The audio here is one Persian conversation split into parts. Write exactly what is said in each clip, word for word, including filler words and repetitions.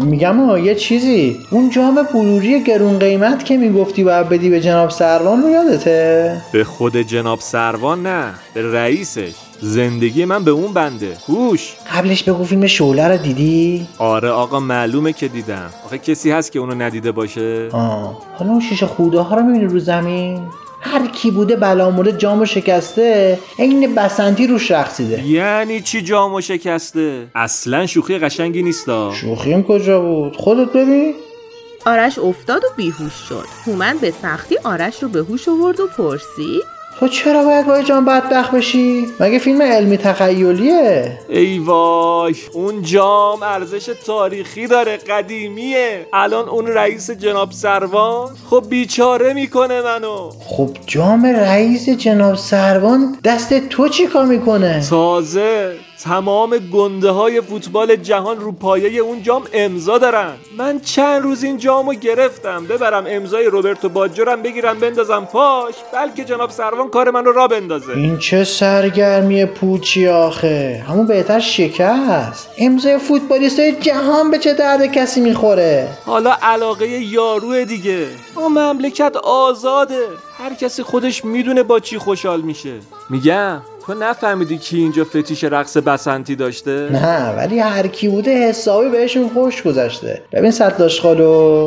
میگم آه یه چیزی، اون جام بلوری گرون قیمت که میگفتی باید بدی به جناب سروان رو یادته؟ به خود جناب سروان نه، به رئیسش. زندگی من به اون بنده. هوش. قبلش بگو فیلم شعله رو دیدی؟ آره آقا معلومه که دیدم. آخه کسی هست که اونو ندیده باشه؟ آه حالا اون شیشه خوده ها رو میبینی رو زمین؟ هر کی بوده بلا مورد جامو شکسته، عین بسنتی روش رقصیده. یعنی چی جامو شکسته؟ اصلا شوخی قشنگی نیستا. شوخیم کجا بود؟ خودت ببین. آرش افتاد و بیهوش شد. هومن به سختی آرش رو به هوش آورد و پرسید تو چرا باید با جام بدبخت بشی؟ مگه فیلم علمی تخیلیه؟ ای وای، اون جام ارزش تاریخی داره، قدیمیه. الان اون رئیس جناب سروان خب بیچاره میکنه منو. خب جام رئیس جناب سروان دست تو چی کار میکنه؟ تازه تمام گنده های فوتبال جهان رو پایه اون جام امضا دارن. من چند روز این جامو گرفتم ببرم امضای روبرتو باجورم بگیرم بندازم پاش، بلکه جناب سروان کار منو را بندازه. این چه سرگرمی پوچی آخه، همون بهتر شکست. امضای فوتبالیستای جهان به چه درد کسی میخوره؟ حالا علاقه یاروه دیگه. اون مملکت آزاده، هر کسی خودش میدونه با چی خوشحال میشه. میگم تو نفهمیدی کی اینجا فتیش رقص بسنتی داشته؟ نه ولی هر کی بوده حسابی بهشون خوش گذشته. ببین سطلاشخالو.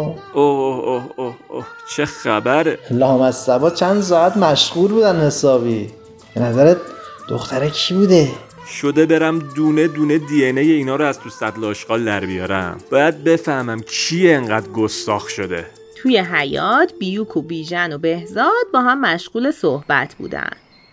اوه اوه اوه اوه چه خبره؟ لامصبا چند ساعت مشغول بودن حسابی. به نظرت دختره کی بوده؟ شده برم دونه دونه دی ان ای اینا رو از تو سطل آشغال در بیارم. باید بفهمم کی انقدر گستاخ شده. توی حیاط بیوک و بیژن و بهزاد با هم مشغول صحبت بودن.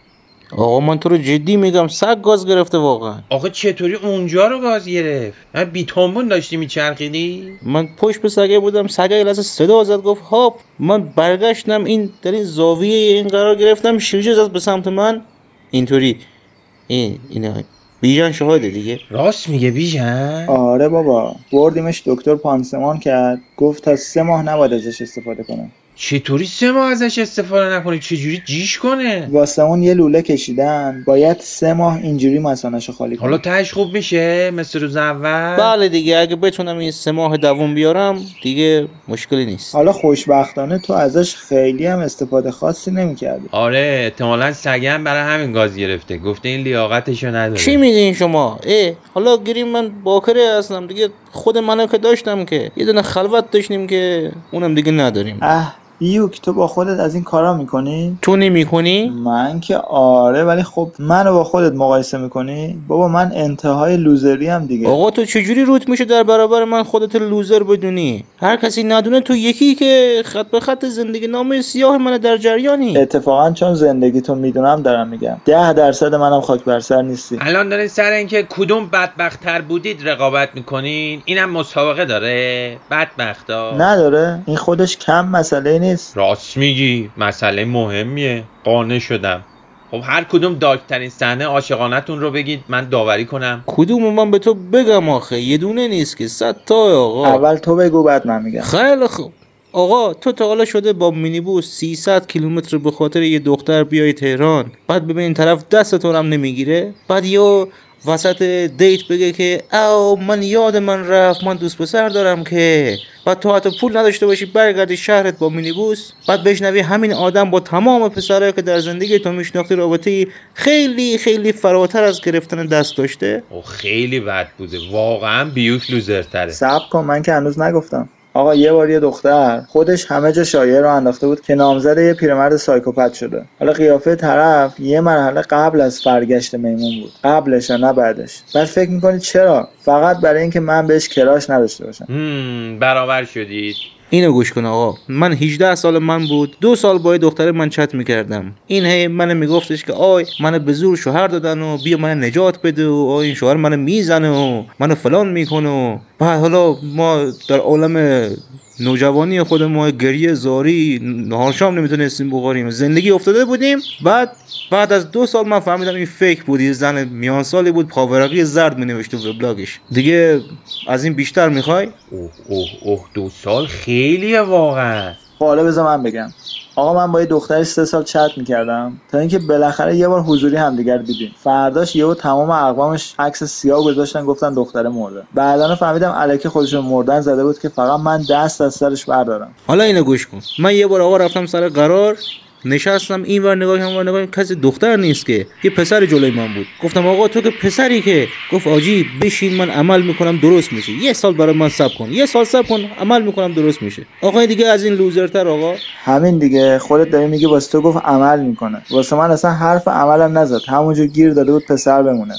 آقا من تو رو جدی میگم سگ گاز گرفته واقعا. آقا چطوری اونجا رو گاز گرفت؟ من بیتامون داشتی میچرخیدی؟ من پشت به سگه بودم، سگه یه لحظه صدا زد گفت هاپ. من برگشتم این در این زاویه این قرار گرفتم، شیرجه زد به سمت من اینطوری. این اینا بیژن شاهده دیگه. راست میگه بیژن؟ آره بابا، بردیمش دکتر پانسمان کرد، گفت تا سه ماه نباید ازش استفاده کنه. چطوری سه ماه ازش استفاده نکنه؟ چجوری جیش کنه؟ واسه اون یه لوله کشیدن، باید سه ماه اینجوری مثانه‌شو خالی کنه. حالا تهش خوب میشه مثل روز اول؟ بله دیگه، اگه بتونم این سه ماه دووم بیارم دیگه مشکلی نیست. حالا خوشبختانه تو ازش خیلی هم استفاده خاصی نمی‌کردی. آره احتمالاً سگم برای همین گاز گرفته، گفته این لیاقتشو نداره. چی میگین شما؟ ای حالا گیریم من باکره هستم دیگه، خود منو که داشتم که یه دونه خلوت داشتیم که اونم دیگه نداریم. اه بیوک تو با خودت از این کارا میکنی؟ تو نمیکنی؟ من که آره، ولی خب منو با خودت مقایسه میکنی؟ بابا من انتهای لوزری هم دیگه. آقا تو چجوری روت میشه در برابر من خودت لوزر بدونی؟ هر کسی ندونه تو یکی که خط به خط زندگی نامه سیاه من در جریانی. اتفاقا چون زندگی تو میدونم دارم میگم ده درصد منم خاک بر سر نیستی. الان دارین سر اینکه کدوم بدبخت‌تر بودید رقابت میکنین؟ اینم مسابقه داره؟ بدبختا نداره، این خودش کم مسئله نیست. راست میگی، مسئله مهمیه. قانع شدم. خب هر کدوم دارکترین صحنه عاشقانه‌تون رو بگید من داوری کنم. کدوم من به تو بگم آخه؟ یه دونه نیست که، صد تا. آقا اول تو بگو بعد من میگم. خیلی خوب. آقا تو تا حالا شده با مینیبوس سیصد کیلومتر به خاطر یه دختر بیای تهران، بعد ببین این طرف دستتون هم نمیگیره، بعد یا وسط دیت بگه که او من یاد من رفت من دوست پسر دارم که، بعد تو حتی پول نداشته باشی برگردی شهرت با مینیبوس، بعد بشنوی همین آدم با تمام پسرایی که در زندگی تو میشناختی رابطه خیلی خیلی فراتر از گرفتن دست داشته. او خیلی بد بوده واقعا. بیوک لوزرتره. صبر کن، من که هنوز نگفتم. آقا یه بار یه دختر خودش همه جا شایعه رو انداخته بود که نامزد یه پیرمرد سایکوپت شده. حالا قیافه طرف یه مرحله قبل از فرگشت میمون بود، قبلش نه بعدش. بعد فکر میکنید چرا؟ فقط برای اینکه من بهش کراش نداشته باشم. هم برابر شدید. اینو گوش کن آقا، من هجده سال من بود، دو سال با دختر من چت میکردم. این هی من میگفتش که آی منو به زور شوهر دادن و بیا من نجات بده و آی این شوهر منو میزنه و منو فلان میکنه و بعد حالا ما در عالم نوجوانی خود ما گریه زاری نهار شام نمیتونستیم بخوریم، زندگی افتاده بودیم. بعد بعد از دو سال من فهمیدم این فیک بود، یه زن میان سالی بود پاورقی زرد مینوشته تو وبلاگش. دیگه از این بیشتر میخوای؟ اوه اوه اوه دو سال خیلیه واقعا. خب خب حالا بذار من بگم. آقا من با یه دخترش سه سال چت میکردم تا اینکه بالاخره یه بار حضوری همدیگر دیدیم. فرداش یهو تمام اقوامش عکس سیاه گذاشتن گفتن دختره مرده. بعداً فهمیدم الکی خودشو مردن زده بود که فقط من دست از سرش بردارم. حالا اینو گوش کن. من یه بار آقا رفتم سر قرار، نشستم این ور نگاه اون ور نگاه، کسی دختر نیست که، یه پسر جلوی من بود. گفتم آقا تو که پسری که؟ گفت آجی بشین من عمل میکنم درست میشه، یه سال برای من صبر کن، یه سال صبر کن عمل میکنم درست میشه. آقا دیگه از این لوزرتر آقا همین دیگه، خودت داری میگی واسه تو گفت عمل میکنه، واسه من اصلا حرف عملم نزد، همونجا گیر داده بود پسر بمونه.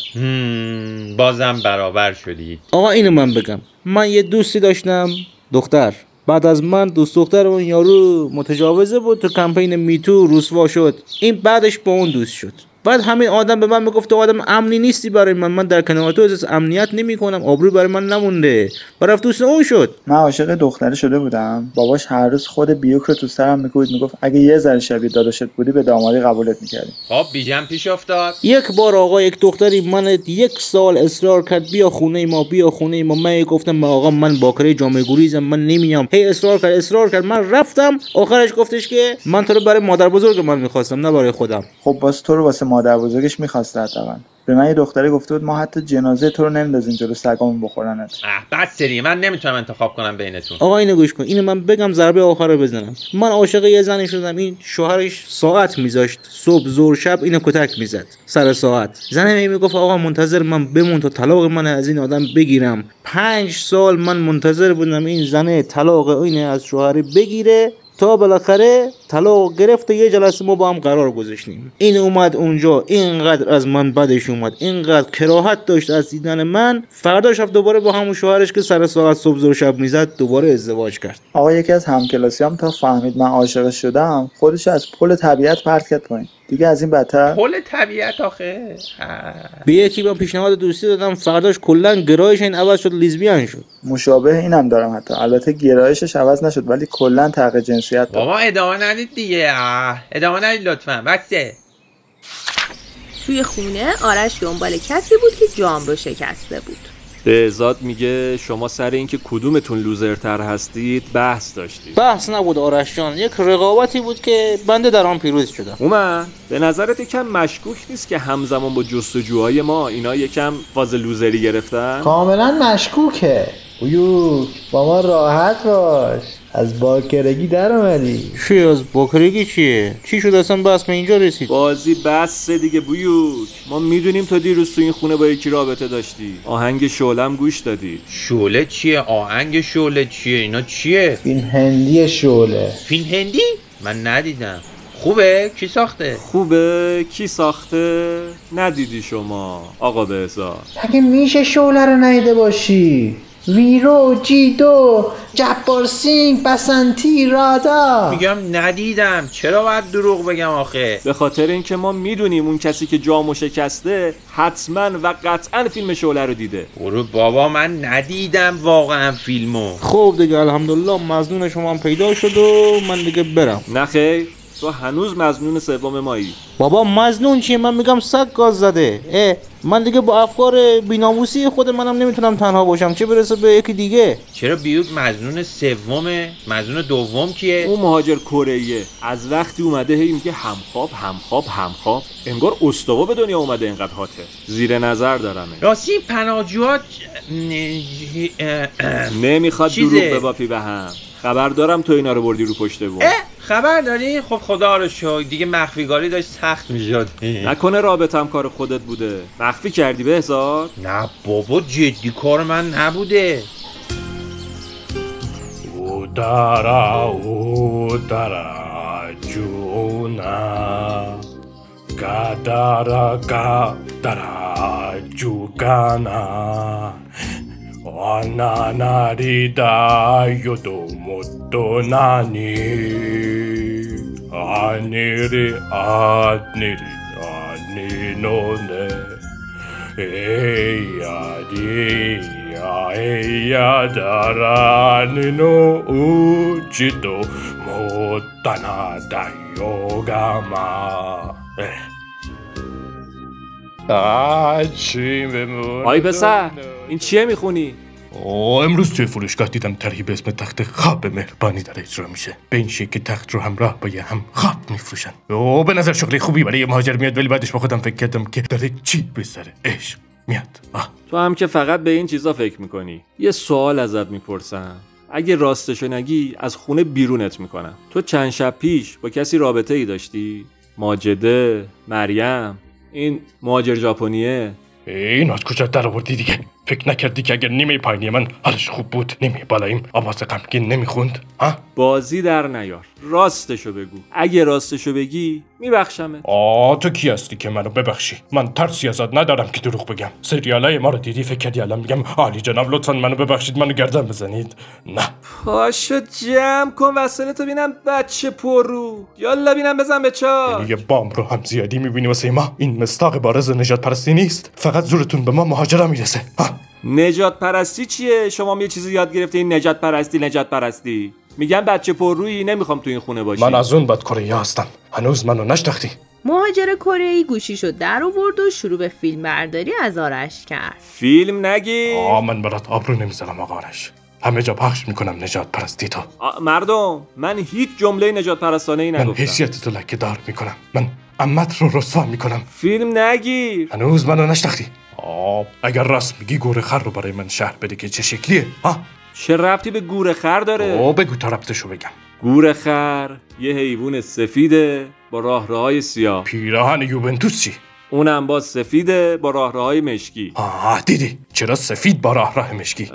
هم بازم برابر شدید. آقا اینو من بگم، من یه دوستی داشتم دختر، بعد از من دوست دختر اون یارو متجاوزه بود، تو کمپین میتو رسوا شد، این بعدش با اون دوست شد. بعد همین آدم به من میگفت تو آدم امنی نیستی برای من، من در کنار تو احساس امنیت نمیکنم، آبرو برای من نمونده، برای دوست اون شد. من عاشق دختره شده بودم، باباش هر روز خود بیوک رو تو سرم میکوبید، میگفت اگه یه ذره شبیه داداشت بودی به دامادی قبولت میکردیم. خب بیجم پیش افتاد. یک بار آقا یک دختری من یک سال اصرار کرد بیا خونه ما بیا خونه ما، من گفتم آقا من باکره جامعه گریزم من نمیام، هی اصرار کرد اصرار کرد من رفتم، آخرش گفتش که من تو رو برای مادر بزرگ من میخواستم نه برای خودم. خب واسه تو رو واسه مادر بزرگش می‌خواسته حتما. به من یه دختری گفته بود ما حتی جنازه تو رو نمیندازیم جلو سگامون بخورنت. اه بس سریه، من نمیتونم انتخاب کنم بینتون. آقا اینو گوش کن، اینو من بگم ضربه آخر رو بزنم. من عاشق یه زنی شدم، این شوهرش ساعت میذاشت صبح ظهر شب اینو کتک میزد سر ساعت. زنم میگفت آقا منتظر من بمون تا طلاق من از این آدم بگیرم. پنج سال من منتظر بودم این زنه طلاق اینه از شوهر بگیره، تا بالاخره طلاق گرفت و یه جلسه ما با هم قرار گذاشتیم. این اومد اونجا اینقدر از من بدش اومد، اینقدر کراهت داشت از دیدن من، فرداش رفت دوباره با همون شوهرش که سر ساعت صبح ظهر شب میزد دوباره ازدواج کرد. آقا یکی از همکلاسیام تا فهمید من عاشقش شدم خودش از پل طبیعت پرت کرد پایین. دیگه از این بدتر پل طبیعت آخه. به یکی با پیشنهاد دوستی دادم، فرداش کلا گرایش این عوض شد، لیزبیان شد. مشابه اینم دارم حتی، البته گرایشش عوض نشد ولی کلا تغییر جنسیت داد. بابا ادامه ندید دیگه، ادامه ندید لطفا. بسه. توی خونه آرش دنبال کسی بود که جام رو شکسته بود. بهزاد میگه شما سر اینکه کدومتون لوزرتر هستید بحث داشتید. بحث نبود آرش جان، یک رقابتی بود که بنده در آن پیروز شدم. اومد به نظرت یکم مشکوک نیست که همزمان با جستجوهای ما اینا یکم فاز لوزری گرفتن؟ کاملا مشکوکه. بیوک با ما راحت باش، از باکرگی در اومدی. چی از باکرگی چیه؟ چی شد اصلا بحث به اینجا رسید؟ بازی بس دیگه بیوک، ما میدونیم تو دیروز تو این خونه با یکی رابطه داشتی، آهنگ شعله‌ام گوش دادی. شعله چیه؟ آهنگ شعله چیه؟ اینا چیه؟ فیلم هندی شعله. فیلم هندی؟ من ندیدم. خوبه؟ کی ساخته؟ خوبه؟ کی ساخته؟ ندیدی شما آقا بهزاد؟ مگه میشه شعله رو ندیده باشی؟ ویرو، جیدو، جبار سینگ، بسنتی، رادا. میگم ندیدم، چرا باید دروغ بگم آخه؟ به خاطر اینکه ما میدونیم اون کسی که جامو شکسته حتما و قطعا فیلم شعله رو دیده. برو بابا من ندیدم واقعا فیلمو. خب دیگه الحمدلله مظنون شما هم پیدا شد و من دیگه برم. نه خیر، تو هنوز مظنون سوم مایی. بابا مظنون چیه؟ من میگم صد گاز زده. اه من دیگه با افکار بیناموسی خود منم نمیتونم تنها باشم، چه برسه به یکی دیگه. چرا بیوک مظنون سومه؟ مظنون دوم کیه؟ اون مهاجر کره‌ایه، از وقتی اومده هی میگه همخواب همخواب همخواب، انگار استوا به دنیا اومده اینقدر هاته. زیر نظر دارمه. راستی پناهجوها نمیخواد چیزه؟ دروغ ببافی به هم. خبر دارم تو اینا رو بردی رو پشت بون. خبر داری؟ خب خدا رو شکر دیگه مخفیگاری داشت سخت میشد. نکنه رابطم کار خودت بوده مخفی کردی بهزاد؟ نه بابا جدی کار من نبوده. Udara udara juna Gadara gadara jugana Ananarida yodomoto nani Aniri aniri aninone Eyadi Eya darani no uchido motana dayogama. آی پسر این چیه میخونی؟ اوه امروز توی فروشگاه دیدم طرحی به اسم تخت خواب مهربانی داره اجرا میشه. به این شکل تخت رو همراه با یه هم خواب میفروشن. اوه به نظر شغلی خوبی برای یه مهاجر میاد، ولی بعدش با خودم فکر کردم که داره چی به سر عشق میاد. آه. تو هم که فقط به این چیزا فکر میکنی. یه سوال ازت میپرسم، اگه راستشو نگی از خونه بیرونت میکنم. تو چند شب پیش با کسی رابطه ای داشتی؟ ماجده، مریم، این مهاجر ژاپنیه. این از کجا در آوردی دیگه؟ فکر نکردی که اگر نیمه پایینی من حالش خوب بود نیمه بالاییم آواز غمگین نمیخوند؟ ها؟ بازی در نیار، راستشو بگو. اگه راستشو بگی میبخشمت. آه تو کی هستی که منو ببخشی؟ من ترسی ازت ندارم که دروغ بگم. سریالای ما رو دیدی فکر کردی الان میگم عالی جناب لطفاً منو ببخشید منو گردن بزنید؟ نه. پاشو جمع کن وسایلتو بینم بچه پررو. یالا بینم بزن به چار. یعنی یه بام رو هم زیادی میبینی واسه ما؟ این مستاق بارز نجات پرستی نیست. فقط زورتون به ما مهاجرا میرسه. ها؟ نجات پرستی چیه؟ شما یه چیزی یاد گرفته این نجات پرستی نجات پرستی. میگم بچه پررویی، نمیخوام تو این خونه باشی. من از اون بد کره هستم. هنوز منو نشناختی. مهاجر کره‌ای گوشیشو در آورد و شروع به فیلم برداری از آرش کرد. فیلم نگی؟ آه من برات آبرو نمیذارم آقا آرش. همه جا پخش میکنم نجات پرستی تو. مردم من هیچ جمله نجات پرستانه ای نگفتم. من حیثیت تو لکه دار میکنم. من عمت رو رسوا میکنم. فیلم نگیر. هنوز منو نشناختی. آه اگر راست میگی گور خر رو برای من شرح بده که چه شکلیه. ها؟ چه ربطی به گور خر داره؟ اوه بگو تا ربطشو بگم. گور خر یه حیوان سفیده با راهروهای سیاه. پیراهن یوونتوس چی؟ اونم با سفیده با راهروهای مشکی. آه دیدی چرا سفید با راه راه مشکی؟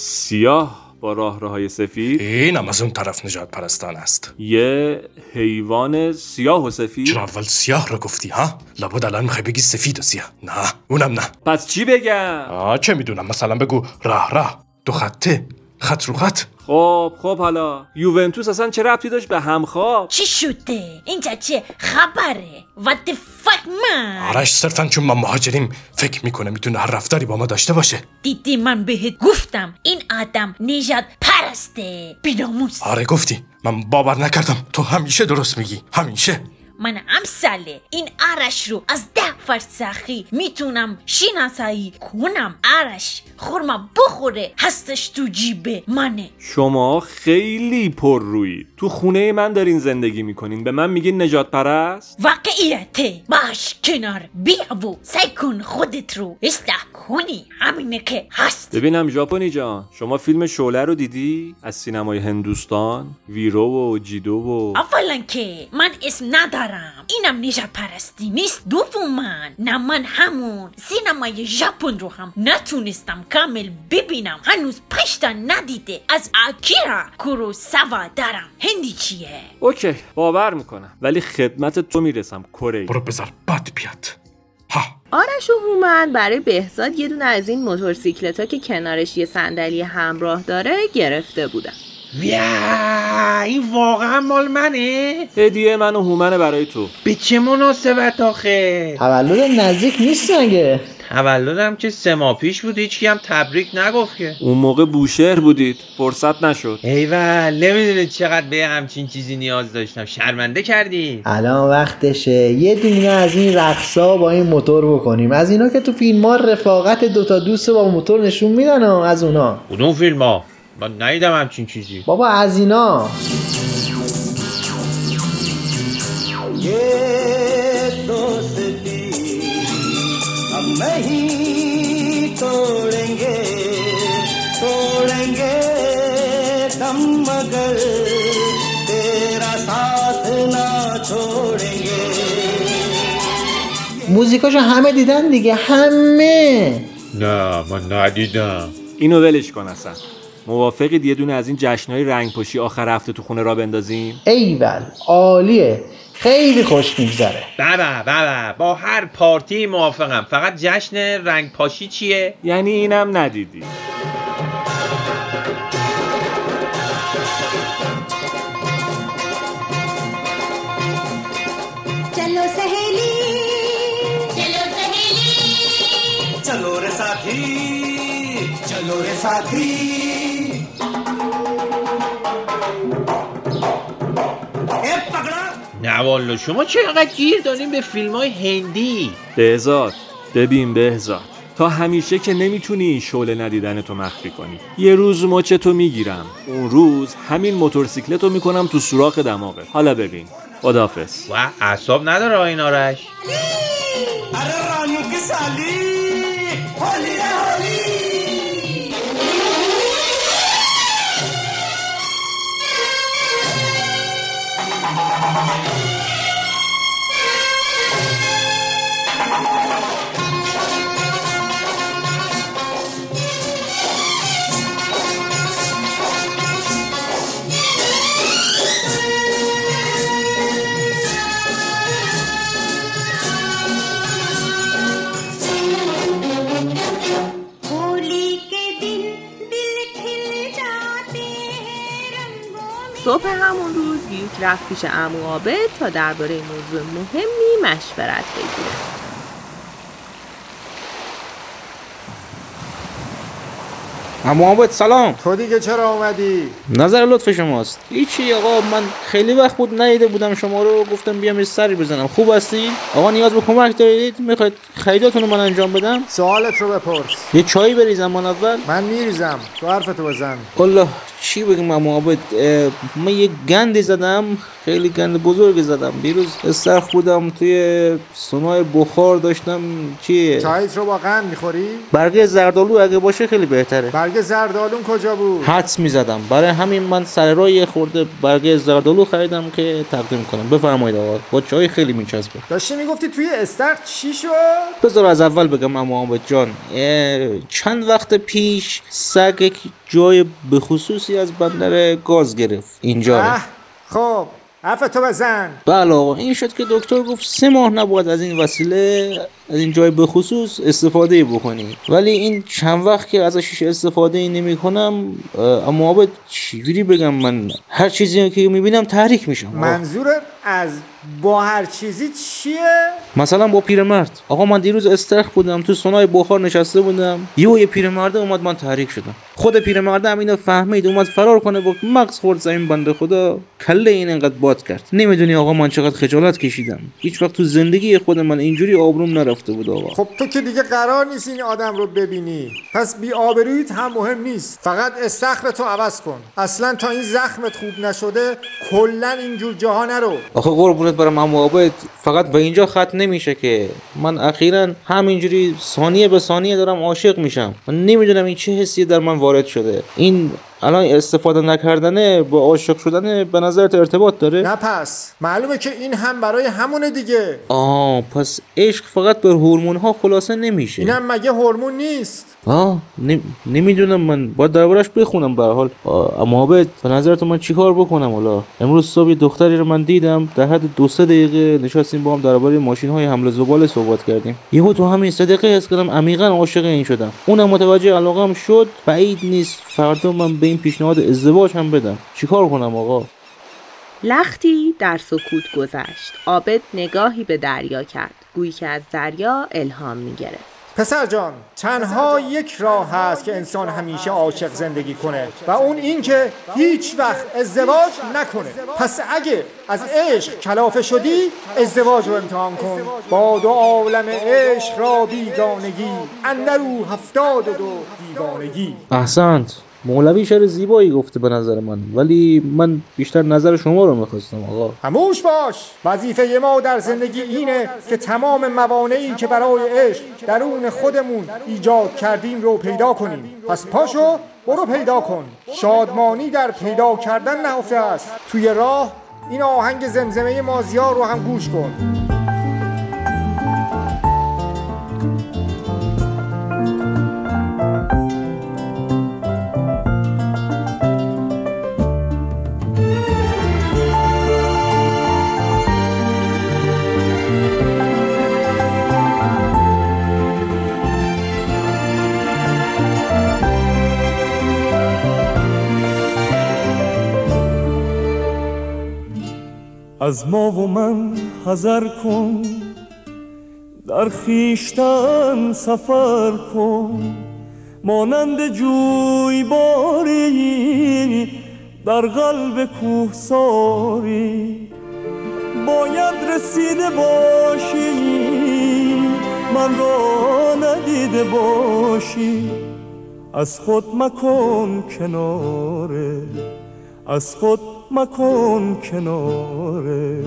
سیاه با راهروهای سفید. اینم از اون طرف نجات پرستان است. یه حیوان سیاه و سفید. چرا اول سیاه رو گفتی ها؟ لابد الان میخوای بگی سفید و سیاه. نه اونم نه. پس چی بگم؟ آه چه میدونم، مثلا بگو راه راه، دو خطه، خط رو خط. خب خب حالا یوونتوس اصلا چه ربطی داشت به همخواب؟ چی شده؟ اینجا چه خبره؟ What the fuck man؟ آرش صرفا چون ما مهاجریم فکر میکنه میتونه هر رفتاری با ما داشته باشه. دیدی من بهت گفتم این آدم نجات پرسته بی‌ناموس. آره گفتی، من باور نکردم. تو همیشه درست میگی، همیشه. من امثاله این آرش رو از ده فرسخی میتونم شناسایی کنم. آرش خورما بخوره هستش تو جیب منه. شما خیلی پر روید. تو خونه من دارین زندگی میکنین به من میگین نجات پرست؟ واقعیته. باش کنار بیا و سعی کن خودت رو اصلاح کنی. همینه که هست. ببینم ژاپنی جان، شما فیلم شعله رو دیدی؟ از سینمای هندوستان؟ ویرو و جیدو و اولا که من اسم ندارم، اینم نجات پرستی نیست. دوما نه من همون سینمای ژاپن رو هم نتونستم کامل ببینم. هنوز پشتا ندیده. از آکیرا کوروساوا دارم. هندی چیه؟ اوکی باور میکنم، ولی خدمت تو میرسم کره. برو بذار بد بیاد. ها. آرش و هومن برای بهزاد یه دونه از این موتورسیکلتا که کنارش یه صندلی همراه داره گرفته بودن. ویا این واقعا مال منه؟ هدیه من و هومنه برای تو. به چه مناسبت آخه؟ تولد نزدیک نیست مگه؟ تولدم که سه ماه پیش بود، هیچکی هم تبریک نگفت که. اون موقع بوشهر بودید، فرصت نشد. ایول نمیدونید چقدر به همچین چیزی نیاز داشتم. شرمنده کردی. الان وقتشه یه دونه از این رقصا با این موتور بکنیم، از اینا که تو فیلم ها رفاقت دوتا دوست با موتور نشون میدن و از اونا. کدوم فیلم ها؟ من ندیدم همچین چیزی. بابا از اینا. موزیکاشو همه دیدن دیگه، همه. نه من ندیدم. اینو ولش کن اصلا. موافقید یه دونه از این جشن‌های رنگ پاشی آخر هفته تو خونه را بندازیم؟ ایول عالیه، خیلی خوش میگذره. بابا بابا با هر پارتی موافقم، فقط جشن رنگ پاشی چیه؟ یعنی اینم ندیدی؟ चलो सहेली चलो सहेली चलो रे साथी चलो रे साथी نه والا شما چقدر گیر دارین به فیلم های هندی. بهزاد ببین بهزاد، تا همیشه که نمیتونی این شعله ندیدن تو مخفی کنی. یه روز مچ تو میگیرم، اون روز همین موتورسیکلت رو میکنم تو سوراخ دماغه. حالا ببین. خداحافظ. و اعصاب نداره آقای آرش. अरे रानू की साली होली है होली صبح همون روز گیوک رفت پیش عمو عابد تا درباره موضوع مهمی مشورت بگیره. عمو عابد سلام. تو دیگه چرا اومدی؟ نظر لطف شماست. هیچی آقا، من خیلی وقت بود ندیده بودم شما رو، گفتم بیام یه سری بزنم. خوب هستین؟ آقا نیاز به کمک دارید؟ میخواید خریداتون رو من انجام بدم؟ سوالت رو بپرس. یه چایی بریزم من اول؟ من میریزم، تو حرفتو بزن. والله چی بگم عمو عابد، من یه گندی زدم، خیلی گند بزرگی زدم. دیروز استرخ بودم توی سونای بخار داشتم. چیه؟ چایت رو با قند میخوری؟ برگ زردآلو اگه باشه خیلی بهتره. برگ زردآلو کجا بود؟ حدس میزدم، برای همین من سر راه یه خورده برگ زردآلو خریدم که تقدیم کنم. بفرمایید آقا، با چای خیلی میچسبه. داشتی میگفتی توی استرخ چی شد؟ بذار از اول بگم عمو عابد جان. چند وقت پیش سگ جای به خصوصی از بندر گاز گرفت اینجا. خب حرفتو بزن. بله آقا، این شد که دکتر گفت سه ماه نباید از این وسیله، از این جای به خصوص استفاده بکنی. ولی این چند وقت که ازش استفاده نمی کنم، اما عابد چجوری بگم، من هر چیزی که میبینم تحریک میشم. منظورت از با هر چیزی چیه؟ مثلا با پیرمرد. آقا من دیروز استرخ بودم تو سونای بخار نشسته بودم، یهو یه پیرمرد اومد، من تحریک شدم. خود پیرمرد هم اینو فهمید، اومد فرار کنه، گفت مغز خورد زمین بنده خدا، کله این انقدر باد کرد. نمیدونی آقا من چقدر خجالت کشیدم. هیچ وقت تو زندگی خود من اینجوری آبروم نرفته بود آقا. خب تو که دیگه قرار نیست این آدم رو ببینی، پس بی آبرویت هم مهم نیست. فقط استخرتو عوض کن. اصلا تا این زخمت خوب نشده کلا اینجور جاها نرو. آخه قربونت برم عمو عابد، فقط به اینجا ختم نمیشه که من اخیراً همینجوری ثانیه به ثانیه دارم عاشق میشم. من نمیدونم این چه حسی در من وارد شده. این الان استفاده نکردنه با عاشق شدن به نظرت ارتباط داره؟ نه پس معلومه که این هم برای همونه دیگه. آه پس عشق فقط به هورمون ها خلاصه نمیشه. اینم مگه هورمون نیست؟ آه نم... نمیدونم، من باید دربارش بخونم. به هر حال اما عابد به نظرت من چیکار بکنم؟ حالا امروز صبح دختری رو من دیدم، در حد دو سه دقیقه نشستیم با هم درباره ماشین های حمل زباله صحبت کردیم. یهو تو همین سه دقیقه حس کردم عمیقاً عاشق این شدم. اونم متوجه علاقم شد. بعید نیست فردا من به این پیشنهاد ازدواج هم بدم. چیکار کنم آقا؟ لختی در سکوت گذشت. عابد نگاهی به دریا کرد، گویی که از دریا الهام می‌گرفت. پسر جان، تنها یک راه هست که انسان همیشه عاشق زندگی کنه و اون این که هیچ وقت ازدواج نکنه. پس اگه از عشق کلافه شدی، ازدواج رو امتحان کن. با دو عالم عشق را بیگانگی، اندرو هفتاد و دو دیوانگی. احسنت. مولوی شعر زیبایی گفته به نظر من، ولی من بیشتر نظر شما رو میخواستم آقا. خاموش باش. وظیفه ما در زندگی اینه که تمام موانعی که برای عشق درون خودمون ایجاد کردیم رو پیدا کنیم. پس پاشو برو پیدا کن. شادمانی در پیدا کردن نهفته است. توی راه این آهنگ زمزمه مازیار رو هم گوش کن. از ما و من حذر کن، در خویشتن سفر کن، مانند جوی باری در قلب کوهساری. باید رسیده باشی من را ندیده باشی، از خود مکن کناره، از خود مکن کناره.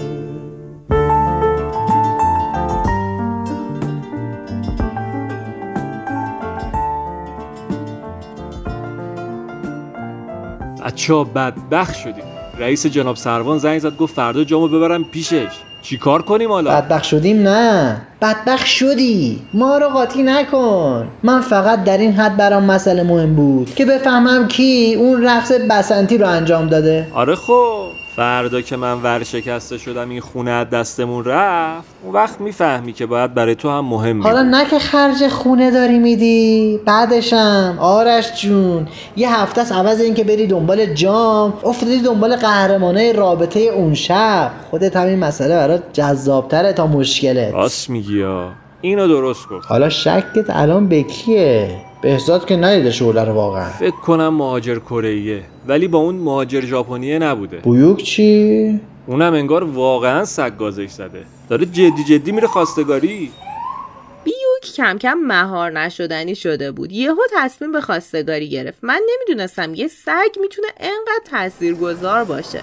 بچه‌ها بدبخت شدیم. رئیس جناب سروان زنگ زد گفت فردا جامو ببرم پیشش. چی کار کنیم حالا؟ بدبخت شدیم نه، بدبخت شدی. ما رو قاطی نکن. من فقط در این حد برام مسئله مهم بود که بفهمم کی اون رقص بسنتی رو انجام داده. آره خب فردا که من ورشکسته شدم این خونه از دستمون رفت، اون وقت میفهمی که باید برای تو هم مهم حالا بود. نه که خرج خونه داری میدی، بعدشم آرش جون یه هفته است عوض این که بری دنبال جام افتادی دنبال قهرمانای رابطه اون شب. خودت همین مسئله برات جذابتره تا مشکلت. راست میگی ها، اینو درست گفت. حالا شکت الان به کیه؟ بهزاد که ندیده شعله رو واقعا. فکر کنم مهاجر کره‌ایه، ولی با اون مهاجر ژاپنیه نبوده. بویوک چی؟ اونم انگار واقعا سگ گازش زده، داره جدی جدی میره خواستگاری. بیوک کم کم مهار نشدنی شده بود. یهو تصمیم به خواستگاری گرفت. من نمیدونستم یه سگ میتونه انقدر تاثیرگذار باشه.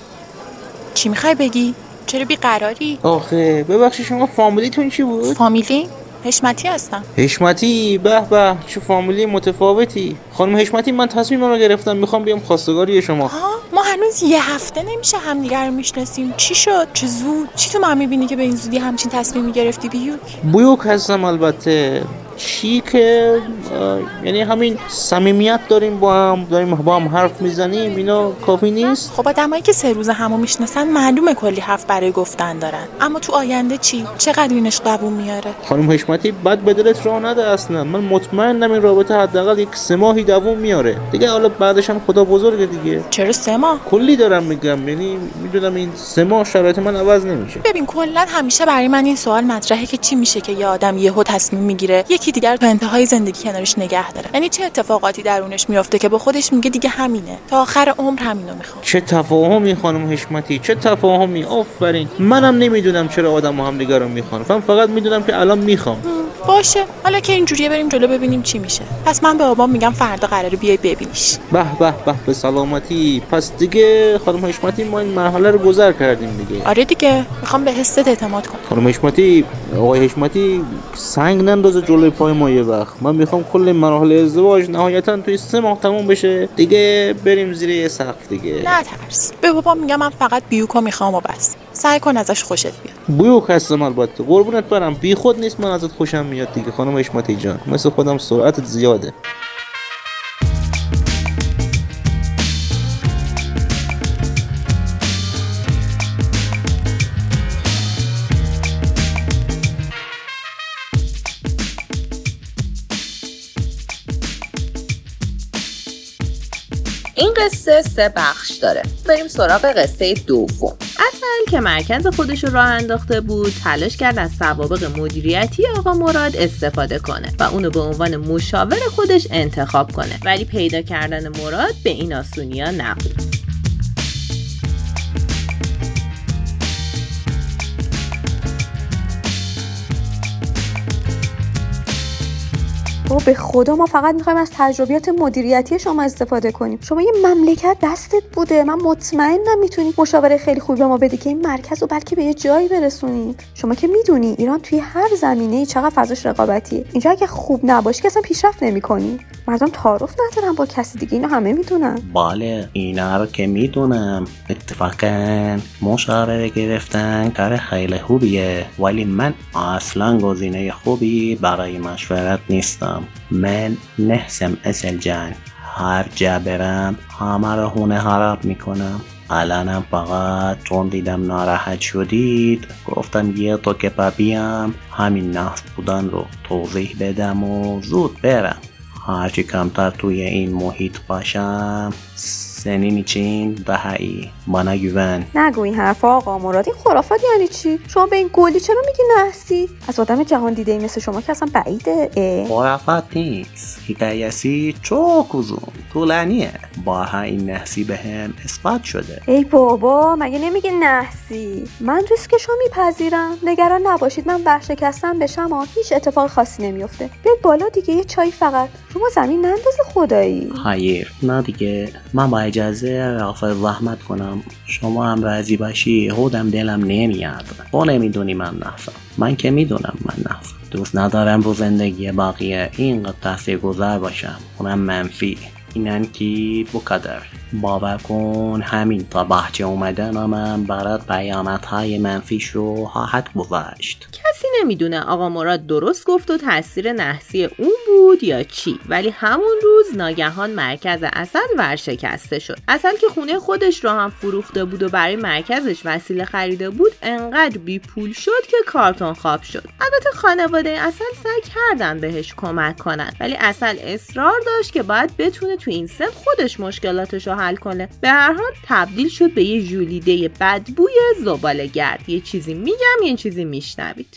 چی میخوای بگی؟ چرا بیقراری؟ آخه ببخشید شما فامیلیتون چی بود؟ فامیلی؟ حشمتی هستم. حشمتی؟ به به چه فامیلی متفاوتی. خانم حشمتی من تصمیم رو گرفتم میخوام بیام خواستگاری شما. ها ما هنوز یه هفته نمیشه همدیگه رو میشناسیم. چی شد؟ چه زود؟ چی تو من میبینی که به این زودی همچین تصمیمی گرفتی بیوک؟ بیوک هستم البته. چی که یعنی همین صمیمیت داریم با هم، داریم با هم حرف میزنیم، اینا کافی نیست؟ خب آدمایی که سه روز همو میشناسن معلومه کلی حرف برای گفتن دارن، اما تو آینده چی؟ چقدر اینش قبول میاره؟ خانم حشمتی بد به دلت راه نده اصلا. من مطمئنم این رابطه حداقل یک سه ماهی دووم میاره دیگه. حالا بعدش هم خدا بزرگه دیگه. چرا سه ماه؟ کلی دارم میگم، یعنی میدونم این سه ماه شرایط من عوض نمیشه. ببین کلا همیشه برای من این سوال مطرحه که چی میشه که یه آدم یهو تصمیم میگیره یکی دیگر تو انتهای زندگی کنارش نگه داره. یعنی چه اتفاقاتی درونش میفته که با خودش میگه دیگه همینه، تا آخر عمر همینو میخوام. چه تفاهمی خانم حشمتی، چه تفاهمی. آفرین. منم نمیدونم چرا آدم‌ها هم دیگه رو میخوان، من فقط میدونم که الان میخوام. باشه حالا که اینجوریه بریم جلو ببینیم چی میشه. پس من به بابام میگم فردا قراره بیای ببینیش. به به به به سلامتی. پس دیگه خانم حشمتی ما این مرحله رو گذر کردیم دیگه. آره دیگه میخوام به حست اعتماد کنم. خانم حشمتی، آقای حشمتی سنگ نندازه جلوی پای ما یه وقت. من میخوام کل مراحل ازدواج نهایتا توی سه ماه تموم بشه دیگه، بریم زیر یه سقف دیگه. نه ترس. به بابام میگم من فقط بیوکو میخوام و بس. سعی کن ازش خوشت بیاد. بیوک هستم البته، قربونت برم. بی خود نیست من ازت خوشم میاد دیگه خانم حشمتی جان. مثل خودم سرعتت زیاده. این قصه سه بخش داره. بریم سراغ قصه دوم. اصل که مرکز خودش رو راه انداخته بود تلاش کرد از سوابق مدیریتی آقا مراد استفاده کنه و اونو به عنوان مشاور خودش انتخاب کنه، ولی پیدا کردن مراد به این آسونیا نبود. بابا به خدا ما فقط میخوایم از تجربیات مدیریتی شما استفاده کنیم. شما یه مملکت دستت بوده، من مطمئنم میتونی مشاوره خیلی خوبی به ما بدی که این مرکز رو بلکه به یه جایی برسونیم. شما که میدونی ایران توی هر زمینه‌ای چقدر فضاش رقابتیه. اینجا اگه خوب نباشی که اصلا پیشرفت نمی‌کنی. مردم تعارف ندارن با کسی دیگه، اینو همه میدونن. بله اینا رو که میدونم. اتفاقا مشاوره گرفتن کار خیلی خوبیه، ولی من اصلا گزینه خوبی برای مشورت نیستم. من نحسم اصل جان، هر جا برم همه رو هونه خراب میکنم. الانم فقط چون دیدم ناراحت شدید گفتم یه تو که ببیم همین نحس بودن رو توضیح بدم و زود برم. هرچی کمتر توی این محیط باشم senin için daha iyi. Bana güven. نگو این حرفا آقا مراد. این خرافات یعنی چی؟ شما به این گلی چرا میگی نحسی؟ از آدم جهان دیده ای مثل شما که اصلا بعیده. خرافات نیست. حکایتی çok uzun. طولانیه. بارها این نحسی به هم اثبات شده. ای بابا مگه نمیگه نحسی؟ من ریسکشو میپذیرم. نگران نباشید من ورشکستم بشم و هیچ اتفاق خاصی نمیفته. بیاید بالا دیگه یه چای فقط. شما زمین ننداز خدایی. خیر نه دیگه من با اجازه رافع زحمت کنم. شما هم راضی باشی خودم دلم نمیاد. تو نمیدونی من نفسم. من که میدونم من نفسم. دوست ندارم رو زندگی باقیه اینقدر تاثیرگذار باشم. اونم منفی. اینن که بقدر باور کن همین تا بحچه اومدنم برات پیامدهای منفیش رو خواهد گذاشت. کسی نمیدونه آقا مراد درست گفت و تاثیر نحسی اون بود یا چی، ولی همون روز ناگهان مرکز عسل ورشکسته شد. عسل که خونه خودش رو هم فروخته بود و برای مرکزش وسیله خریده بود انقدر بی پول شد که کارتون خواب شد. البته خانواده عسل سعی کردن بهش کمک کنن، ولی عسل اصرار داشت که باید بتونه تو این سن خودش مشکلاتش رو حل کنه. به هر حال تبدیل شد به یه ژولیده بدبوی زباله‌گرد. یه چیزی میگم یه چیزی میشنوید.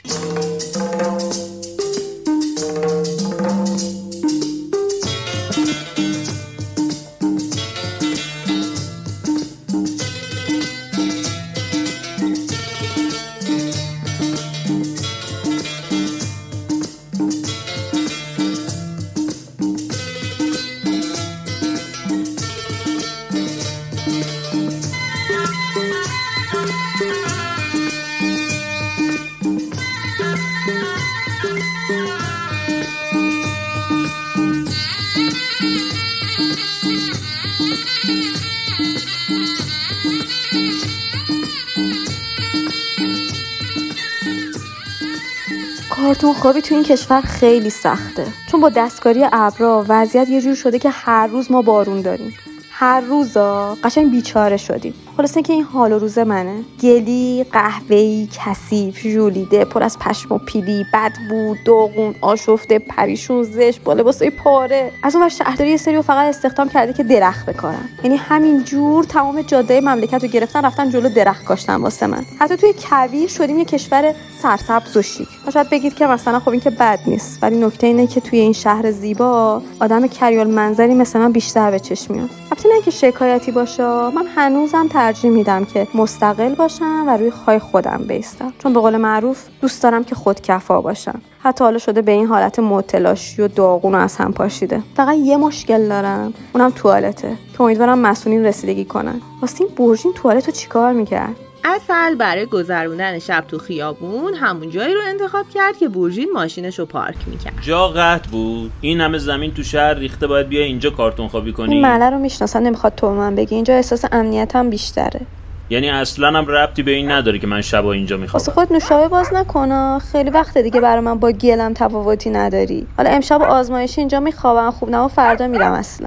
کارتون خوابی تو این کشور خیلی سخته، چون با دستکاری ابرا وضعیت یه جور شده که هر روز ما بارون داریم. هر روزا قشنگ بیچاره شدیم. خلاصه که این حال و روز منه. گلی، قهوه‌ای، کثیف، ژولیده، پر از پشم و پیلی، بدبو، داغون، آشفته، پریشون، زشت، با لباسای پاره. از اون ور شهرداری یه سری رو فقط استخدام کرده که درخت بکارن. یعنی همین جور تمام جاده مملکت رو گرفتن رفتن جلو درخت کاشتن واسه من. حتی توی کویر شدیم یه کشور سرسبز و شیک. شاید بگید که مثلا خب این که بد نیست، ولی نکته اینه که توی این شهر زیبا آدم کریال منظری مثل من بیشتر به چشم میاد. البته نه که شکایتی باشه، من هنوزم ترجیح میدم که مستقل باشم و روی پای خودم بایستم، چون به قول معروف دوست دارم که خودکفا باشم. حتی حالا شده به این حالت معتلاشی و داغون و از هم پاشیده. فقط یه مشکل دارم، اونم توالته که امیدوارم مسئولین رسیدگی کنن. واسه این برژین توالتو چیکار میکرد؟ عسل برای گذروندن شب تو خیابون همون جایی رو انتخاب کرد که برژین ماشینش رو پارک میکرد. جا قطع بود. این همه زمین تو شهر ریخته، باید بیا اینجا کارتون خوابی کنی. این مله رو میشناسن، نمیخواد تو من بگی. اینجا احساس امنیتم بیشتره. یعنی اصلا هم ربطی به این نداره که من شبا اینجا میخوام. واسه خود نوشابه باز نکنه. خیلی وقته دیگه برای من با گلم تفاوتی نداری. حالا امشب آزمایشی اینجا میخوابم، خوب نه و فردا میرم. اصلا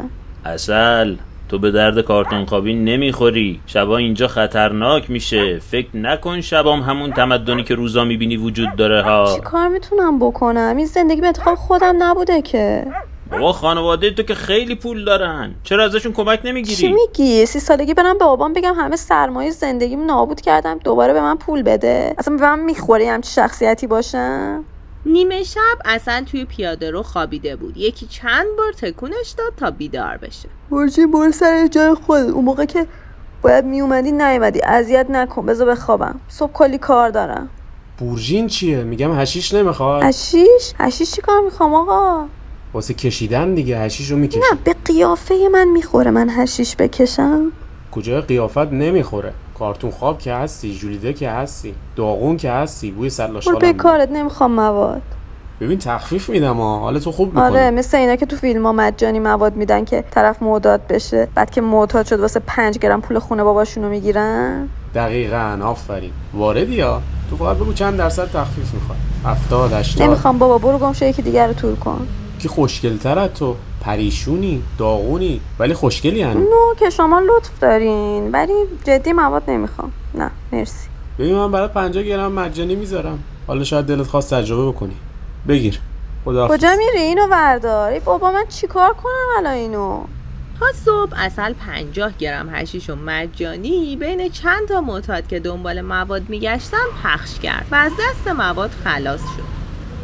عسل تو به درد کارتون خوابی نمیخوری. شبا اینجا خطرناک میشه. فکر نکن شبام همون تمدنی که روزا میبینی وجود داره ها. چی کار میتونم بکنم؟ این زندگی به انتخاب خودم نبوده که. بابا خانواده تو که خیلی پول دارن، چرا ازشون کمک نمیگیری؟ چی میگی؟ سی سالگی برم به بابام بگم همه سرمایه زندگیم نابود کردم دوباره به من پول بده؟ اصلا به من میخوره همچی شخصیتی باشم؟ نیمه شب عسل توی پیاده رو خوابیده بود. یکی چند بار تکونش داد تا بیدار بشه. برجی برو سر جای خود. اون موقع که باید میومدی نیومدی. اذیت نکن، بذار بخوابم. صبح کلی کار دارم. برژین چیه؟ میگم حشیش نمیخواد. حشیش؟ حشیش چی کار میخوام آقا؟ واسه کشیدن دیگه. حشیش رو میکشی. نه به قیافه من میخوره من حشیش بکشم. کجای قیافت نمیخوره؟ کارتون خواب که هستی، ژولیده که هستی، داغون که هستی، بوی سلاشالم. برو به کارت، نمیخوام مواد. ببین تخفیف میدم ها، حالا تو خوب میکنی. آره مثل اینا که تو فیلم ها مجانی مواد میدن که طرف معتاد بشه، بعد که معتاد شد واسه پنج گرم پول خونه باباشونو میگیرن. دقیقاً آفرین. واردی ها. تو فقط بگو چند درصد تخفیف میخواد. هفتاد هشتاد. نمیخوام بابا، برو گم شو یکی دیگر رو تور کن. کی خوشگل‌تره تو؟ پریشونی، داغونی، ولی خوشگلی هنو. نو که شما لطف دارین، ولی جدی مواد نمیخوام. نه مرسی. ببین من برای پنجاه گرم مجانی میذارم. حالا شاید دلت خواست تجربه بکنی. بگیر. خداحافظ. کجا میری؟ اینو بردار. ای بابا من چیکار کنم الان اینو؟ تا صبح عسل پنجاه گرم حشیش و مجانی بین چند تا معتاد که دنبال مواد میگشتن پخش کرد و از دست مواد خلاص شد.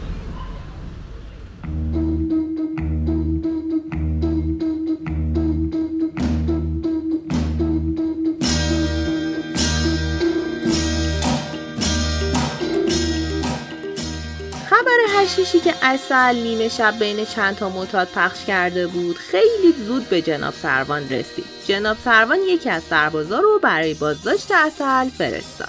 خبر حشیشی که عسل نیمه شب بین چند تا معتاد پخش کرده بود خیلی زود به جناب سروان رسید. جناب سروان یکی از سربازا رو برای بازداشت عسل فرستاد.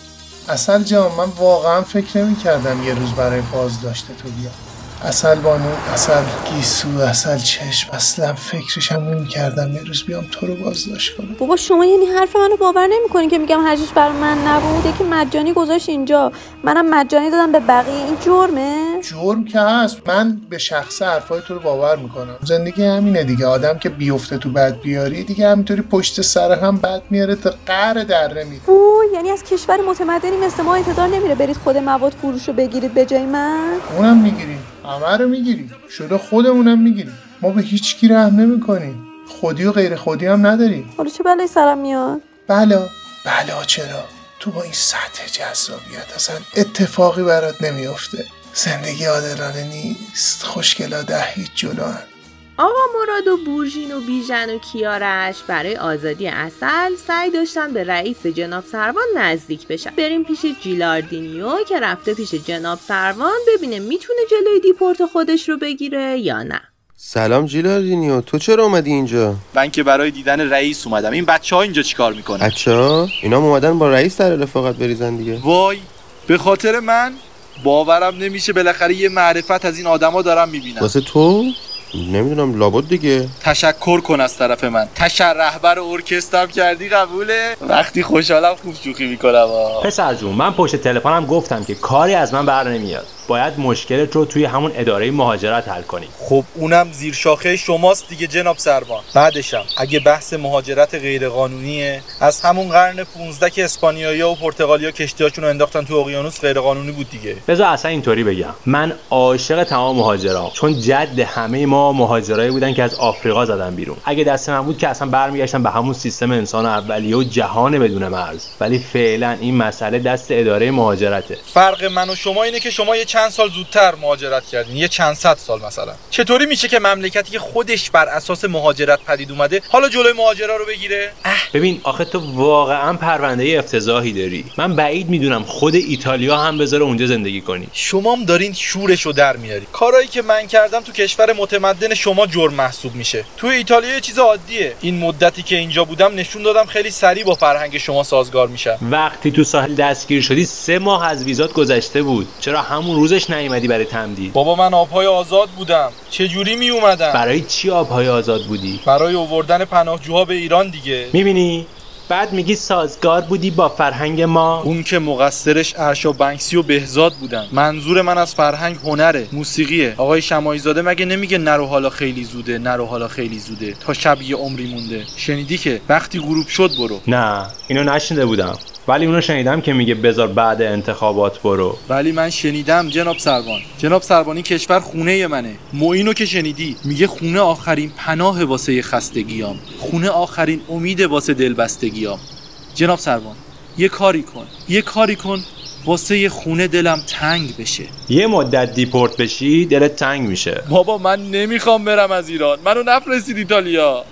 عسل جان، من واقعا فکر نمی کردم یه روز برای بازداشت تو بیام. عسل بانو، عسل گیسو، عسل چشم، اصلا فکرش هم نمی کردم یه روز بیام تو رو بازداشت کنم. بابا شما یعنی حرف منو باور نمی‌کنین که میگم حشیش برای من نبود؟ یکی مجانی گذاشت اینجا، منم مجانی دادم به بقیه. این جرمه؟ جرم که هست. من به شخص حرفای تو رو باور میکنم. زندگی همینه دیگه، آدم که بیفته تو بد بیاری دیگه همینطوری پشت سر هم بد میاره تا قهر دره میره. اوه، یعنی از کشور متمدنی مثل ما انتظار نمیره برید خود مواد فروش رو بگیرید به جای من؟ اونم میگیریم، همه رو میگیریم، شده خودمونم میگیریم. ما به هیچ کی رحم نمیکنیم، خودی و غیر خودی هم نداریم. حالا چه بلایی سرم میاد؟ بلا بلا چرا؟ تو با این سطح جذابیت اصلا اتفاقی برات نمیفته. زندگی عادلانه نیست، خوشگلا ده هیچ جلوان. آقا مراد و بورژین و بیژن و کیارش برای آزادی عسل سعی داشتن به رئیس جناب سروان نزدیک بشن. بریم پیش جیلاردینیو که رفته پیش جناب سروان ببینه میتونه جلوی دیپورت خودش رو بگیره یا نه. سلام جیلاردینیو، تو چرا اومدی اینجا؟ من که برای دیدن رئیس اومدم. این بچه‌ها اینجا چیکار میکنن؟ بچه‌ها؟ اینا اومدن با رئیس در رفاقت بریزن دیگه. وای، به خاطر من؟ باورم نمیشه، بالاخره یه معرفت از این آدما دارم میبینم. واسه تو؟ نمیدونم، لابد دیگه. تشکر کن از طرف من. تشر رهبر ارکسترم کردی، قبوله؟ وقتی خوشحالم خوب شوخی میکنم. پسر جون، من پشت تلفنم گفتم که کاری از من بر نمیاد. باید مشکلت رو توی همون اداره مهاجرت حل کنی. خب اونم زیر شاخه شماست دیگه جناب سروان. بعدشم اگه بحث مهاجرت غیرقانونیه، از همون قرن پانزده که اسپانیایی‌ها و پرتغالیا کشتی‌هاشون رو انداختن تو اقیانوس غیرقانونی بود دیگه. بذار اصلا اینطوری بگم، من عاشق تمام مهاجرام، چون جد همه ما مهاجرایی بودن که از آفریقا زدن بیرون. اگه دست من بود که اصلا برمیگشتن به همون سیستم انسان اولیه و جهان بدون مرز. ولی فعلا این مسئله دست اداره مهاجرته. فرق من و شما اینه که شما یه چند سال زودتر مهاجرت کردین، یه چند صد سال مثلا. چطوری میشه که مملکتی که خودش بر اساس مهاجرت پدید اومده حالا جلوی مهاجرا رو بگیره؟ ببین آخه تو واقعا پرونده افتضاحی داری. من بعید میدونم خود ایتالیا هم بذاره اونجا زندگی کنی. شما هم دارین شورشو در میاری. کارهایی که من کردم تو کشور متمدن شما جرم محسوب میشه. تو ایتالیا یه چیز عادیه. این مدتی که اینجا بودم نشون دادم خیلی سریع با فرهنگ شما سازگار میشم. وقتی تو ساحل دستگیر شدی سه ماه از ویزات گذشته بود. چرا همون روزش نیومدی برای تمدید؟ بابا من آبهای آزاد بودم. چه جوری می اومدم؟ برای چی آبهای آزاد بودی؟ برای آوردن پناهجوها به ایران دیگه. میبینی؟ بعد میگی سازگار بودی با فرهنگ ما. اون که مقصرش ارشا بنکسی و بهزاد بودن. منظور من از فرهنگ هنره، موسیقیه. آقای شماعی زاده مگه نمیگه نرو حالا خیلی زوده، نرو حالا خیلی زوده، تا شب یه عمری مونده؟ شنیدی که وقتی غروب شد برو؟ نه اینو نشنیده بودم، ولی اونو شنیدم که میگه بذار بعد انتخابات برو. ولی من شنیدم جناب سروان. جناب سروان این کشور خونه منه. معینو که شنیدی میگه خونه آخرین پناه واسه خستگیام، خونه آخرین امید واسه دلبستگیام. جناب سروان یه کاری کن، یه کاری کن واسه یه خونه دلم تنگ بشه. یه مدت دیپورت بشی دلت تنگ میشه. بابا من نمیخوام برم از ایران، منو نفرستید ایتالیا.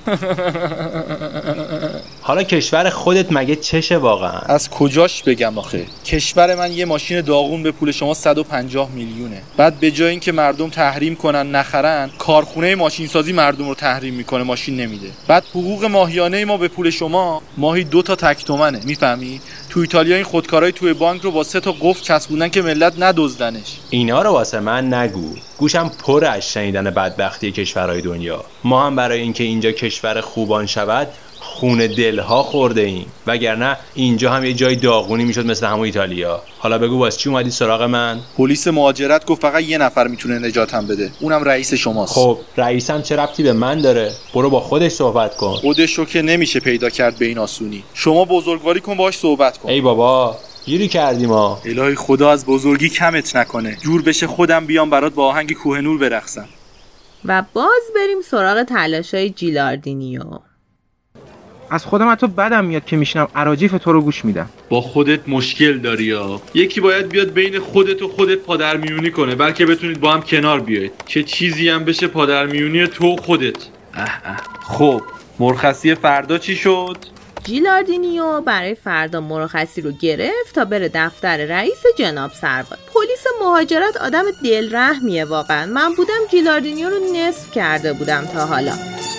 حالا کشور خودت مگه چشه واقعا؟ از کجاش بگم آخه؟ کشور من یه ماشین داغون به پول شما صد و پنجاه میلیونه. بعد به جای اینکه مردم تحریم کنن نخرن، کارخونه ماشین سازی مردم رو تحریم میکنه، ماشین نمیده. بعد حقوق ماهیانه ما به پول شما ماهی دو تا تک تومنه، میفهمی؟ تو ایتالیا این خودکارای توی بانک رو با سه تا قفل چسبوندن که ملت ندزدنش. اینا رو واسه من نگو، گوشم پر از شنیدن بدبختی کشورهای دنیا. ما هم برای اینکه اینجا کشور خوبان شود خون دلها خورده ایم، وگرنه اینجا هم یه جای داغونی میشد مثل همون ایتالیا. حالا بگو واسه چی اومدی سراغ من؟ پلیس مهاجرت گفت فقط یه نفر میتونه نجاتم بده، اونم رئیس شماست. خب رئیسم چه ربطی به من داره؟ برو با خودش صحبت کن. خودشو که نمیشه پیدا کرد به این آسونی. شما بزرگواری کن باهاش صحبت کن. ای بابا گیری کردیم ما. الهی خدا از بزرگی کمت نکنه، جور بشه خودم بیام برات با آهنگ کوهنور برقصم. و باز بریم سراغ تلاشای جیلاردینیو. از خودم حتی بدم میاد که میشینم اراجیف تو رو گوش میدم. با خودت مشکل داری یا یکی باید بیاد بین خودت و خودت پادرمیونی کنه، بلکه بتونید با هم کنار بیایید که چیزی هم بشه پادرمیونی تو و خودت. اه اه. خب مرخصی فردا چی شد؟ جیلاردینیو برای فردا مرخصی رو گرفت تا بره دفتر رئیس جناب سرباز. پلیس مهاجرت آدم دلرحمیه واقعا. من بودم جیلاردینیو رو نصف کرده بودم تا حالا.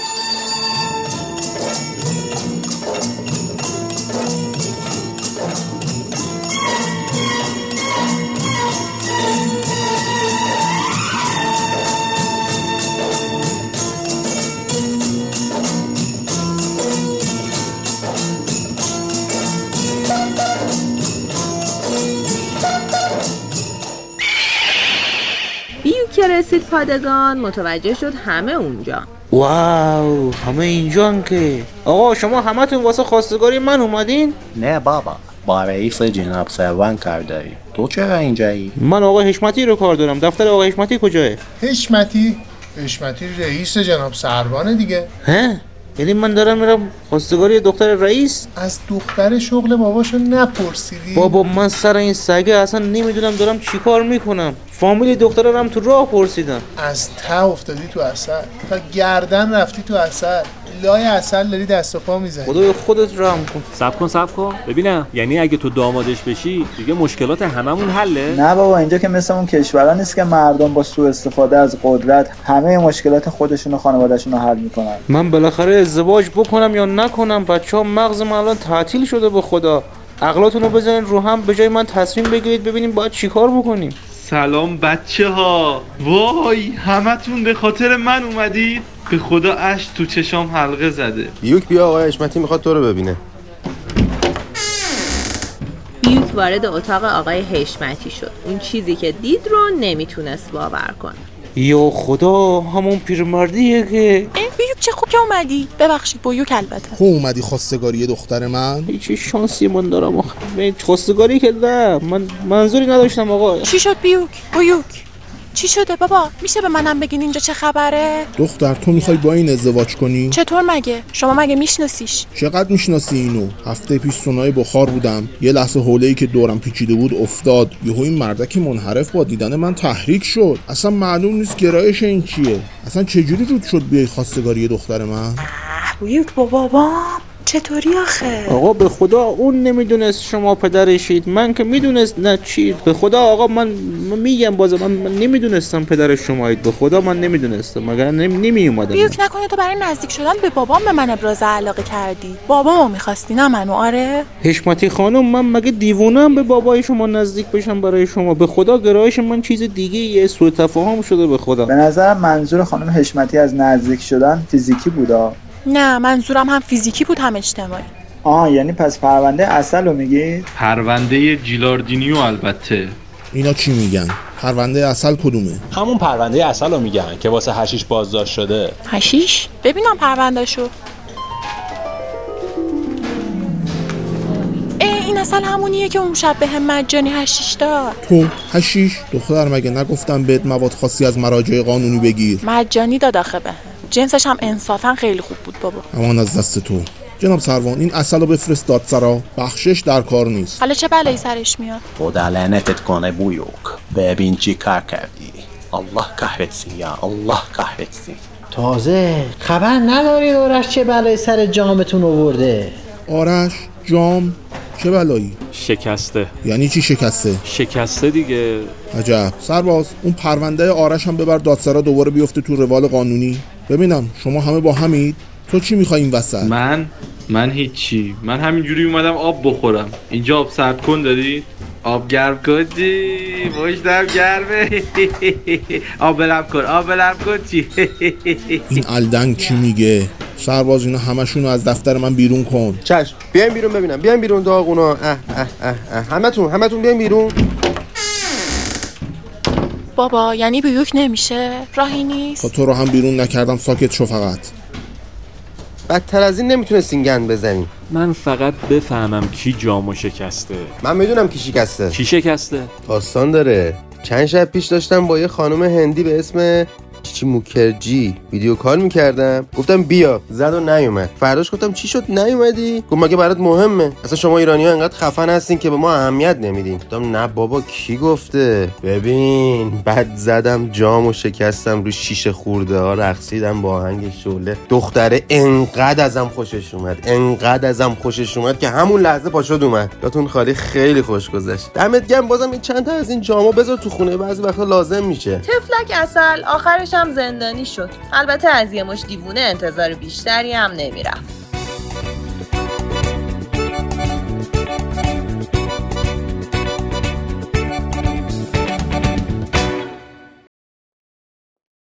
که رسید پادگان متوجه شد همه اونجا. واو همه اینجان که. آقا شما همتون واسه خواستگاری من اومدین؟ نه بابا، با رئیس جناب سروان کار داری. تو چرا اینجایی؟ من آقا حشمتی رو کار دارم. دفتر آقا حشمتی کجاه؟ حشمتی؟ حشمتی رئیس جناب سروانه دیگه. ها؟ یعنی من دارم میرم خواستگاری دختر رئیس؟ از دختر شغل باباشو نپرسیدی؟ بابا من سر این سگه اصلا نمیدونم دارم چی کار میکنم. فامیلی دختره هم تو راه پرسیدم. از ته افتادی تو عسل، تا گردن رفتی تو عسل، لای عسل داری دست و پا میزنی. خدای خودت رحم کن. صبر کن صبر کن ببینم، یعنی اگه تو دامادش بشی دیگه مشکلات هممون حله؟ نه بابا، اینجا که مثل اون کشورا نیست که مردم با سوء استفاده از قدرت همه مشکلات خودشون و خانواده‌شون رو حل میکنن. من بالاخره ازدواج بکنم یا نکنم؟ بچه‌ها مغز من الان تعطیل شده به خدا. عقلاتونو بزنین رو هم، به جای من تصمیم بگیرید ببینیم باید چیکار بکنیم. سلام بچه ها. وای همتون به خاطر من اومدید؟ به خدا اشک تو چشام حلقه زده. بیوک بیا، آقای حشمتی میخواد تو رو ببینه. بیوک وارد اتاق آقای حشمتی شد. اون چیزی که دید رو نمیتونست باور کنه. یا خدا، همون پیرمردیه که. بیوک چه خوب که اومدی. ببخشید بیوک البته. خب اومدی خواستگاری دختر من؟ چه شانسی من دارم آخه. خواستگاری که نه، من منظوری نداشتم آقا. چی شد بیوک؟ بیوک چی شده بابا؟ میشه به منم بگین اینجا چه خبره؟ دختر تو میخوای با این ازدواج کنی؟ چطور مگه؟ شما مگه میشناسیش؟ چقدر میشناسی اینو؟ هفته پیش سونای بخار بودم، یه لحظه حوله‌ای که دورم پیچیده بود افتاد، یهو این مردکی منحرف با دیدن من تحریک شد. اصلا معلوم نیست گرایش این چیه. اصلا چجوری رود شد بیای خواستگاری دختر من؟ بیوک بابا چطوری آخه؟ آقا به خدا اون نمیدونست شما پدرشید، من که میدونست. نه چی به خدا آقا من, من میگم بازم من, من نمیدونستم پدر شمایید. به خدا من نمیدونستم، مگر نمی نمی اومدم. بیوک نکنه تو برای نزدیک شدن به بابام به من ابراز علاقه کردی؟ بابامو میخواستی نه منو؟ آره حشمتی خانم، من مگه دیوونم به بابای شما نزدیک بشم برای شما؟ به خدا گرایش من چیز دیگه یه سوء تفاهم شده به خدا. به نظر منظور خانم حشمتی از نزدیک شدن فیزیکی بودا؟ نه منظورم هم فیزیکی بود هم اجتماعی. آه یعنی پس پرونده عسل رو میگید؟ پرونده جیلاردینیو البته. اینا چی میگن؟ پرونده عسل کدومه؟ همون پرونده عسل رو میگن که واسه حشیش بازداشت شده. حشیش؟ ببینم پروندهشو. این عسل همونیه که اون شب به هم مجانی حشیش داد. تو حشیش؟ دختر مگه نگفتم بهت مواد خاصی از مراجع قانونی بگیر؟ مجانی داد آخه بهم. جنسش هم انصافا خیلی خوب بود بابا. امان از دست تو. جناب سروان این عسل رو بفرست دادسرا، بخشش در کار نیست. حالا چه بلایی سرش میاد؟ خدا لعنتت کنه بیوک، ببین چی کار کردی. الله قهرتسی یا الله قهرتسی. تازه خبر نداری آرش چه بلایی سر جامتون آورده؟ آرش جام چه بلایی؟ شکسته. یعنی چی شکسته؟ شکسته دیگه. عجب. سرباز اون پرونده آرش هم ببر دادسرا دوباره بیفته تو روال قانونی. ببینم شما همه با همید؟ تو چی میخوای این وسط؟ من من هیچی. من همینجوری اومدم آب بخورم. اینجا آب سرد کن دارید؟ آب گرم کردی؟ مشتم گرمه. آب بلم کن آب بلم کن چی؟ این الدنگ چی میگه؟ سرباز اینا همشونو از دفتر من بیرون کن. چشم بیاین بیرون ببینم. بیاین بیرون داغونا. اه اه اه اه. همتون همتون بیاین بیرون. بابا یعنی بیوک نمیشه؟ راهی نیست؟ تا تو رو هم بیرون نکردم ساکت شو فقط. بدتر از این نمیتونستین گند بزنین. من فقط بفهمم کی جامو شکسته. من میدونم کی شکسته. کی شکسته؟ داستان داره. چند شب پیش داشتم با یه خانم هندی به اسم چی موکرجی ویدیو کال میکردم، گفتم بیا، زد و نیومد. فرداش گفتم چی شد نیومدی؟ گفت مگه برات مهمه؟ اصلا شما ایرانی‌ها انقدر خفن هستین که به ما اهمیت نمیدین. گفتم نه بابا کی گفته؟ ببین بعد زدم جامو شکستم رو شیشه خورده ها، رقصیدم با آهنگ شعله. دختره انقدر ازم خوشش اومد، انقدر ازم خوشش اومد که همون لحظه پاشد اومد. یاتون خالی خیلی خوش گذشت. دمت گرم. بازم چند تا از این جامو بذار تو خونه، بعضی وقتا لازم میشه. تفلک عسل آخرش هم زندانی شد. البته از یه مش دیوونه انتظار بیشتری هم نمیرفت.